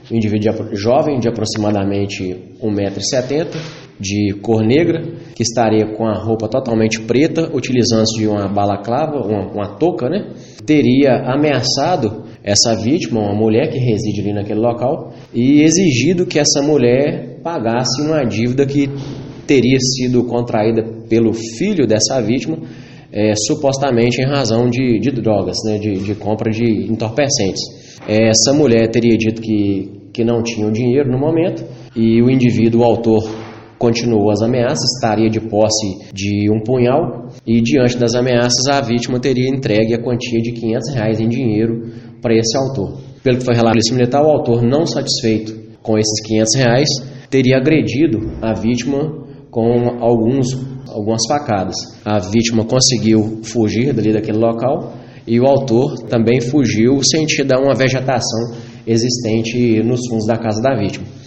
um indivíduo jovem de aproximadamente 1,70 m, de cor negra, que estaria com a roupa totalmente preta, utilizando-se de uma balaclava, uma touca, né? Teria ameaçado essa vítima, uma mulher que reside ali naquele local, e exigido que essa mulher pagasse uma dívida que teria sido contraída pelo filho dessa vítima, supostamente em razão de drogas, né? de compra de entorpecentes. Essa mulher teria dito que não tinha o dinheiro no momento, e o indivíduo, o autor, continuou as ameaças, estaria de posse de um punhal, e diante das ameaças a vítima teria entregue a quantia de R$500 em dinheiro para esse autor. Pelo que foi relatado pela Polícia Militar, o autor, não satisfeito com esses R$500, teria agredido a vítima com algumas facadas. A vítima conseguiu fugir daquele local, e o autor também fugiu sentido a uma vegetação existente nos fundos da casa da vítima.